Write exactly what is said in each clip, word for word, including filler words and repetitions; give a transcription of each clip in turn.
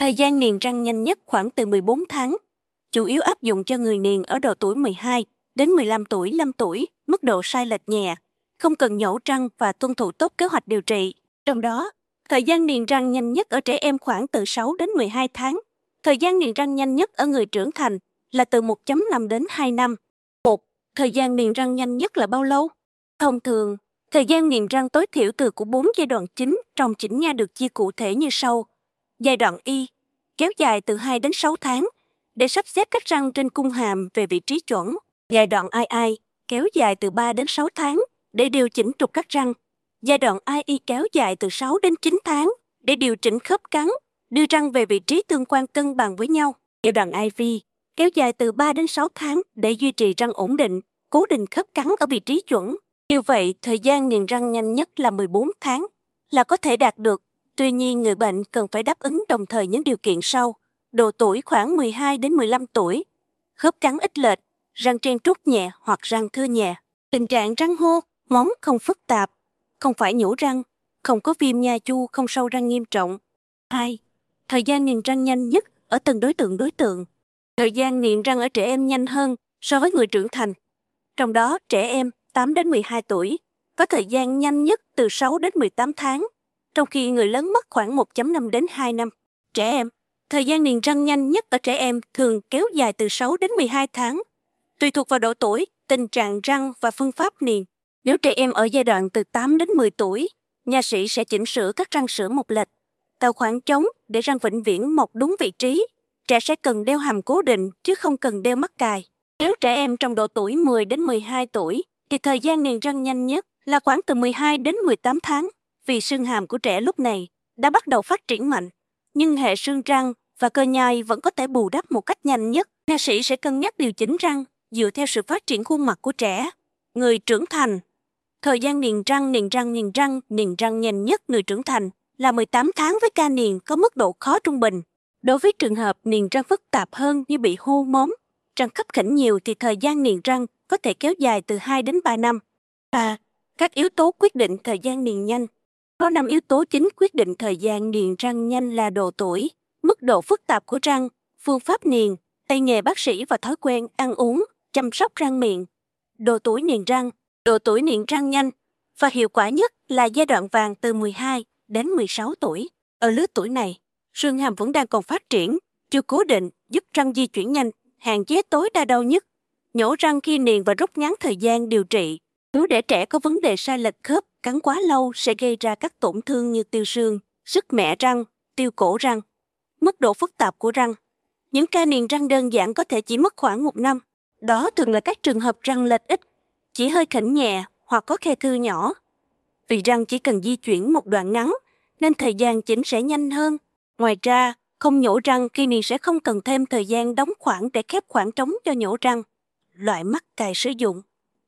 Thời gian niềng răng nhanh nhất khoảng từ mười bốn tháng, chủ yếu áp dụng cho người niềng ở độ tuổi mười hai đến mười lăm tuổi, năm tuổi, mức độ sai lệch nhẹ, không cần nhổ răng và tuân thủ tốt kế hoạch điều trị. Trong đó, thời gian niềng răng nhanh nhất ở trẻ em khoảng từ sáu đến mười hai tháng. Thời gian niềng răng nhanh nhất ở người trưởng thành là từ một phẩy năm đến hai năm. một. Thời gian niềng răng nhanh nhất là bao lâu? Thông thường, thời gian niềng răng tối thiểu từ của bốn giai đoạn chính trong chỉnh nha được chia cụ thể như sau. Giai đoạn Y, kéo dài từ hai đến sáu tháng, để sắp xếp các răng trên cung hàm về vị trí chuẩn. Giai đoạn I I, kéo dài từ ba đến sáu tháng, để điều chỉnh trục các răng. Giai đoạn I E kéo dài từ sáu đến chín tháng, để điều chỉnh khớp cắn, đưa răng về vị trí tương quan cân bằng với nhau. Giai đoạn I V, kéo dài từ ba đến sáu tháng, để duy trì răng ổn định, cố định khớp cắn ở vị trí chuẩn. Như vậy, thời gian niềng răng nhanh nhất là mười bốn tháng, là có thể đạt được. Tuy nhiên, người bệnh cần phải đáp ứng đồng thời những điều kiện sau. Độ tuổi khoảng mười hai đến mười lăm tuổi, khớp cắn ít lệch, răng trên trút nhẹ hoặc răng thưa nhẹ. Tình trạng răng hô, móng không phức tạp, không phải nhổ răng, không có viêm nha chu, không sâu răng nghiêm trọng. hai. Thời gian niềng răng nhanh nhất ở từng đối tượng đối tượng. Thời gian niềng răng ở trẻ em nhanh hơn so với người trưởng thành. Trong đó, trẻ em tám đến mười hai tuổi có thời gian nhanh nhất từ sáu đến mười tám tháng, trong khi người lớn mất khoảng một phẩy năm đến hai năm. Trẻ em, thời gian niềng răng nhanh nhất ở trẻ em thường kéo dài từ sáu đến mười hai tháng, tùy thuộc vào độ tuổi, tình trạng răng và phương pháp niềng. Nếu trẻ em ở giai đoạn từ tám đến mười tuổi, nha sĩ sẽ chỉnh sửa các răng sữa mọc lệch, tạo khoảng trống để răng vĩnh viễn mọc đúng vị trí. Trẻ sẽ cần đeo hàm cố định chứ không cần đeo mắc cài. Nếu trẻ em trong độ tuổi mười đến mười hai tuổi, thì thời gian niềng răng nhanh nhất là khoảng từ mười hai đến mười tám tháng, vì xương hàm của trẻ lúc này đã bắt đầu phát triển mạnh, nhưng hệ xương răng và cơ nhai vẫn có thể bù đắp một cách nhanh nhất. Nha sĩ sẽ cân nhắc điều chỉnh răng dựa theo sự phát triển khuôn mặt của trẻ. Người trưởng thành, thời gian niềng răng, niềng răng, niềng răng, niềng răng nhanh nhất người trưởng thành là mười tám tháng với ca niềng có mức độ khó trung bình. Đối với trường hợp niềng răng phức tạp hơn như bị hô móm, răng khắp khỉnh nhiều thì thời gian niềng răng có thể kéo dài từ hai đến ba năm. ba. Các yếu tố quyết định thời gian niềng nhanh. Có năm yếu tố chính quyết định thời gian niềng răng nhanh là độ tuổi, mức độ phức tạp của răng, phương pháp niềng, tay nghề bác sĩ và thói quen ăn uống, chăm sóc răng miệng. Độ tuổi niềng răng, độ tuổi niềng răng nhanh và hiệu quả nhất là giai đoạn vàng từ mười hai đến mười sáu tuổi. Ở lứa tuổi này, xương hàm vẫn đang còn phát triển, chưa cố định, giúp răng di chuyển nhanh, hạn chế tối đa đau nhức. Nhổ răng khi niềng và rút ngắn thời gian điều trị. Nếu để trẻ có vấn đề sai lệch khớp, cắn quá lâu sẽ gây ra các tổn thương như tiêu xương, sứt mẻ răng, tiêu cổ răng. Mức độ phức tạp của răng. Những ca niềng răng đơn giản có thể chỉ mất khoảng một năm. Đó thường là các trường hợp răng lệch ít, chỉ hơi khỉnh nhẹ hoặc có khe thư nhỏ. Vì răng chỉ cần di chuyển một đoạn ngắn, nên thời gian chỉnh sẽ nhanh hơn. Ngoài ra, không nhổ răng khi niềng sẽ không cần thêm thời gian đóng khoảng để khép khoảng trống cho nhổ răng. Loại mắc cài sử dụng.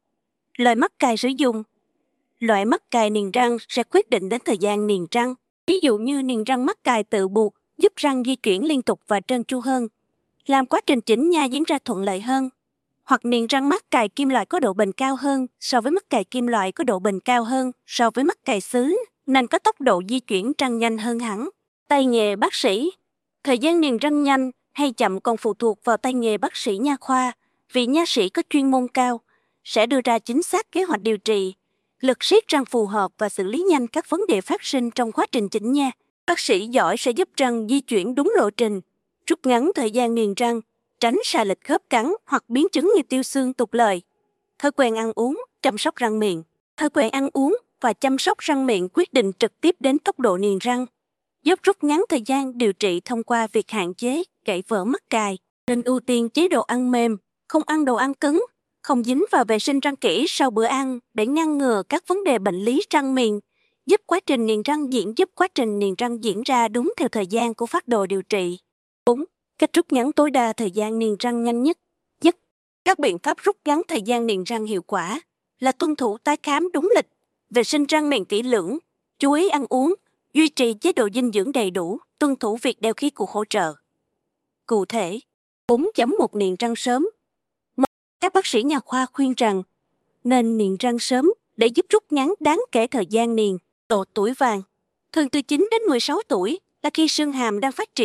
Loại mắc cài sử dụng. Loại mắc cài niềng răng sẽ quyết định đến thời gian niềng răng. Ví dụ như niềng răng mắc cài tự buộc giúp răng di chuyển liên tục và trơn tru hơn, làm quá trình chỉnh nha diễn ra thuận lợi hơn. Hoặc niềng răng mắc cài kim loại có độ bền cao hơn so với mắc cài kim loại có độ bền cao hơn so với mắc cài sứ, nên có tốc độ di chuyển răng nhanh hơn hẳn. Tay nghề bác sĩ. Thời gian niềng răng nhanh hay chậm còn phụ thuộc vào tay nghề bác sĩ nha khoa, vì nha sĩ có chuyên môn cao, sẽ đưa ra chính xác kế hoạch điều trị, lực siết răng phù hợp và xử lý nhanh các vấn đề phát sinh trong quá trình chỉnh nha. Bác sĩ giỏi sẽ giúp răng di chuyển đúng lộ trình, rút ngắn thời gian niềng răng, tránh sai lệch khớp cắn hoặc biến chứng như tiêu xương tục lời. Thói quen ăn uống, chăm sóc răng miệng. Thói quen ăn uống và chăm sóc răng miệng quyết định trực tiếp đến tốc độ niềng răng, giúp rút ngắn thời gian điều trị thông qua việc hạn chế gãy vỡ mắc cài. Nên ưu tiên chế độ ăn mềm, không ăn đồ ăn cứng, không dính vào vệ sinh răng kỹ sau bữa ăn để ngăn ngừa các vấn đề bệnh lý răng miệng, giúp quá trình niềng răng diễn giúp quá trình niềng răng diễn ra đúng theo thời gian của phác đồ điều trị. bốn. Cách rút ngắn tối đa thời gian niềng răng nhanh nhất. Nhất, các biện pháp rút ngắn thời gian niềng răng hiệu quả là tuân thủ tái khám đúng lịch, vệ sinh răng miệng kỹ lưỡng, chú ý ăn uống, duy trì chế độ dinh dưỡng đầy đủ, tuân thủ việc đeo khí cụ hỗ trợ. Cụ thể, bốn chấm một niềng răng sớm. Các bác sĩ nha khoa khuyên rằng nên niềng răng sớm để giúp rút ngắn đáng kể thời gian niềng. Độ tuổi vàng, thường từ chín đến mười sáu tuổi là khi xương hàm đang phát triển,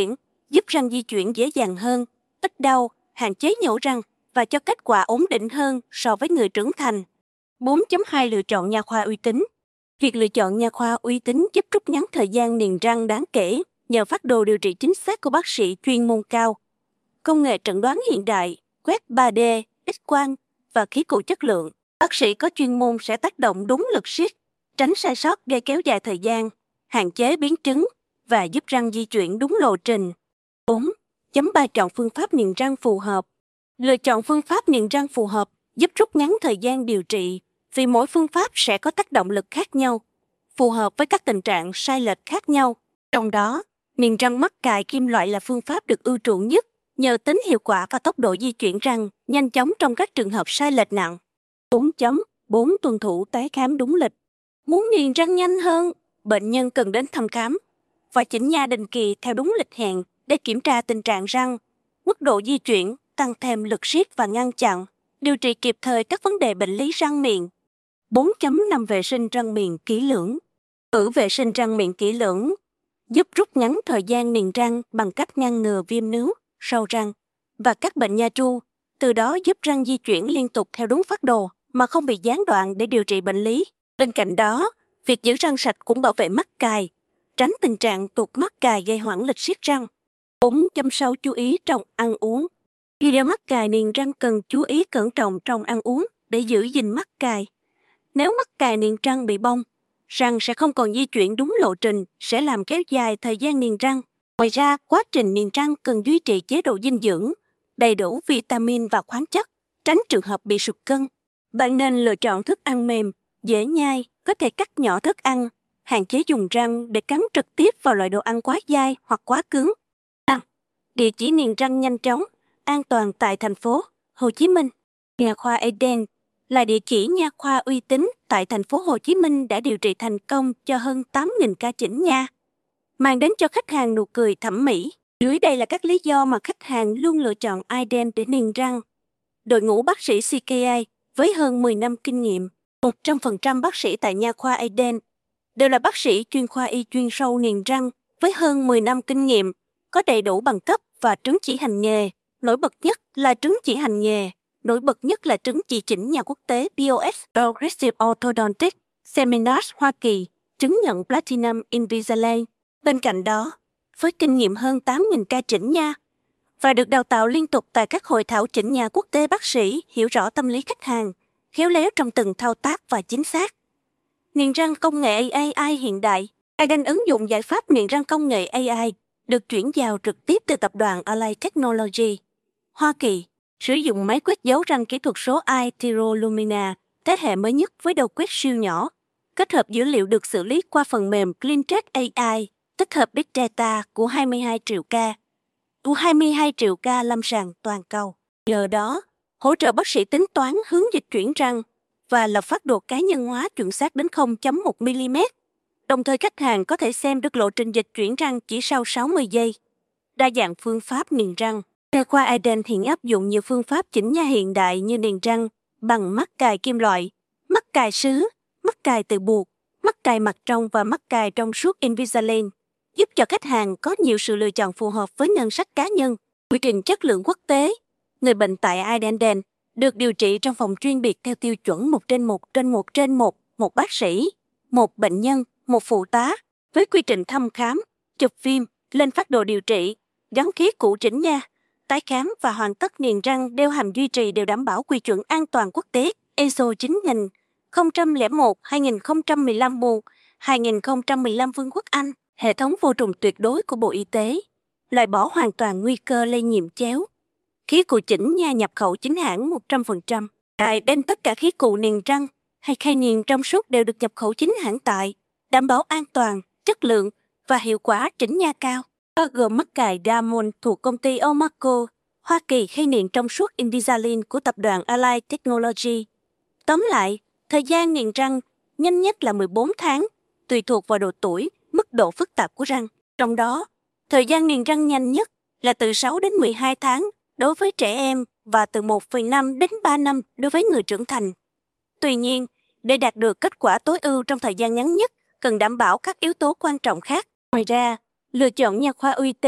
giúp răng di chuyển dễ dàng hơn, ít đau, hạn chế nhổ răng và cho kết quả ổn định hơn so với người trưởng thành. bốn chấm hai Lựa chọn nha khoa uy tín. Việc lựa chọn nha khoa uy tín giúp rút ngắn thời gian niềng răng đáng kể nhờ phác đồ điều trị chính xác của bác sĩ chuyên môn cao. Công nghệ chẩn đoán hiện đại, quét ba D, X-quang và khí cụ chất lượng. Bác sĩ có chuyên môn sẽ tác động đúng lực siết, tránh sai sót gây kéo dài thời gian, hạn chế biến chứng và giúp răng di chuyển đúng lộ trình. bốn chấm ba Chọn phương pháp niềng răng phù hợp. Lựa chọn phương pháp niềng răng phù hợp giúp rút ngắn thời gian điều trị vì mỗi phương pháp sẽ có tác động lực khác nhau, phù hợp với các tình trạng sai lệch khác nhau. Trong đó, niềng răng mắc cài kim loại là phương pháp được ưa chuộng nhất nhờ tính hiệu quả và tốc độ di chuyển răng nhanh chóng trong các trường hợp sai lệch nặng. bốn chấm bốn Tuân thủ tái khám đúng lịch. Muốn niềng răng nhanh hơn, bệnh nhân cần đến thăm khám và chỉnh nha định kỳ theo đúng lịch hẹn để kiểm tra tình trạng răng, mức độ di chuyển, tăng thêm lực siết và ngăn chặn, điều trị kịp thời các vấn đề bệnh lý răng miệng. bốn chấm năm Vệ sinh răng miệng kỹ lưỡng. Tự vệ sinh răng miệng kỹ lưỡng giúp rút ngắn thời gian niềng răng bằng cách ngăn ngừa viêm nướu, sâu răng và các bệnh nha tru, từ đó giúp răng di chuyển liên tục theo đúng phác đồ mà không bị gián đoạn để điều trị bệnh lý. Bên cạnh đó, việc giữ răng sạch cũng bảo vệ mắc cài, tránh tình trạng tụt mắc cài gây hoãn lịch siết răng. bốn chấm sáu Chú ý trong ăn uống. Khi đeo mắc cài niềng răng cần chú ý cẩn trọng trong ăn uống để giữ gìn mắc cài. Nếu mắc cài niềng răng bị bong, răng sẽ không còn di chuyển đúng lộ trình, sẽ làm kéo dài thời gian niềng răng. Ngoài ra, quá trình niềng răng cần duy trì chế độ dinh dưỡng, đầy đủ vitamin và khoáng chất, tránh trường hợp bị sụt cân. Bạn nên lựa chọn thức ăn mềm, dễ nhai, có thể cắt nhỏ thức ăn, hạn chế dùng răng để cắn trực tiếp vào loại đồ ăn quá dai hoặc quá cứng. À, địa chỉ niềng răng nhanh chóng, an toàn tại thành phố Hồ Chí Minh. Nha khoa Eden là địa chỉ nha khoa uy tín tại thành phố Hồ Chí Minh đã điều trị thành công cho hơn tám nghìn ca chỉnh nha, mang đến cho khách hàng nụ cười thẩm mỹ. Dưới đây là các lý do mà khách hàng luôn lựa chọn Eden để niềng răng. Đội ngũ bác sĩ xê ca i với hơn mười năm kinh nghiệm, một trăm phần trăm bác sĩ tại nha khoa Eden đều là bác sĩ chuyên khoa y chuyên sâu niềng răng với hơn mười năm kinh nghiệm, có đầy đủ bằng cấp và chứng chỉ hành nghề. Nổi bật nhất là chứng chỉ hành nghề, nổi bật nhất là chứng chỉ chỉnh nha quốc tế pê o ét Progressive Orthodontics Seminars Hoa Kỳ, chứng nhận Platinum Invisalign. Bên cạnh đó, với kinh nghiệm hơn tám nghìn ca chỉnh nha và được đào tạo liên tục tại các hội thảo chỉnh nha quốc tế, bác sĩ hiểu rõ tâm lý khách hàng, khéo léo trong từng thao tác và chính xác. Niềng răng công nghệ a i hiện đại. Eden ứng dụng giải pháp niềng răng công nghệ a i được chuyển giao trực tiếp từ tập đoàn Align Technology, Hoa Kỳ, sử dụng máy quét dấu răng kỹ thuật số iTero Lumina, thế hệ mới nhất với đầu quét siêu nhỏ, kết hợp dữ liệu được xử lý qua phần mềm CleanTrack a i, tích hợp Big Data của hai mươi hai triệu ca, của hai mươi hai triệu ca lâm sàng toàn cầu. Nhờ đó, hỗ trợ bác sĩ tính toán hướng dịch chuyển răng và lập phác đồ cá nhân hóa chuẩn xác đến không phẩy một mi-li-mét. Đồng thời khách hàng có thể xem được lộ trình dịch chuyển răng chỉ sau sáu mươi giây. Đa dạng phương pháp niềng răng. Nha khoa Eden hiện áp dụng nhiều phương pháp chỉnh nha hiện đại như niềng răng bằng mắc cài kim loại, mắc cài sứ, mắc cài tự buộc, mắc cài mặt trong và mắc cài trong suốt Invisalign, giúp cho khách hàng có nhiều sự lựa chọn phù hợp với ngân sách cá nhân. Quy trình chất lượng quốc tế. Người bệnh tại Eden được điều trị trong phòng chuyên biệt theo tiêu chuẩn một trên một trên một trên một, một bác sĩ, một bệnh nhân, một phụ tá, với quy trình thăm khám, chụp phim, lên phác đồ điều trị, gắn khí cụ chỉnh nha, tái khám và hoàn tất niềng răng đeo hàm duy trì đều đảm bảo quy chuẩn an toàn quốc tế i ét o chín nghìn không trăm lẻ một hai nghìn không trăm mười lăm một hai nghìn không trăm mười lăm Vương quốc Anh, hệ thống vô trùng tuyệt đối của Bộ Y tế, loại bỏ hoàn toàn nguy cơ lây nhiễm chéo. Khí cụ chỉnh nha nhập khẩu chính hãng một trăm phần trăm. Tại bên tất cả khí cụ niềng răng hay khay niềng trong suốt đều được nhập khẩu chính hãng tại, đảm bảo an toàn, chất lượng và hiệu quả chỉnh nha cao. Bao gồm mắc cài Diamond thuộc công ty Omaco, Hoa Kỳ, khay niềng trong suốt Invisalign của tập đoàn Align Technology. Tóm lại, thời gian niềng răng nhanh nhất là mười bốn tháng, tùy thuộc vào độ tuổi, mức độ phức tạp của răng. Trong đó, thời gian niềng răng nhanh nhất là từ sáu đến mười hai tháng đối với trẻ em và từ một phẩy năm đến ba năm đối với người trưởng thành. Tuy nhiên, để đạt được kết quả tối ưu trong thời gian ngắn nhất, cần đảm bảo các yếu tố quan trọng khác. Ngoài ra, lựa chọn nha khoa uy tín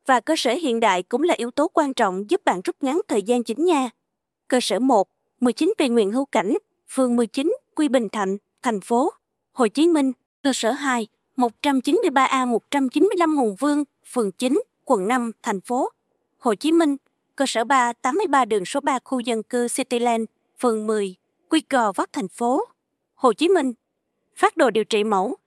Và cơ sở hiện đại cũng là yếu tố quan trọng giúp bạn rút ngắn thời gian chỉnh nha. Cơ sở một, mười chín Tùy Nguyễn Hữu Cảnh, phường mười chín, Quy Bình Thạnh, thành phố Hồ Chí Minh. Cơ sở hai, một trăm chín mươi ba A một trăm chín mươi lăm Hùng Vương, phường chín, quận năm, thành phố Hồ Chí Minh. Cơ sở ba, tám mươi ba đường số ba khu dân cư Cityland, phường mười, Quy Cò Vấp, thành phố Hồ Chí Minh. Phác đồ điều trị mẫu.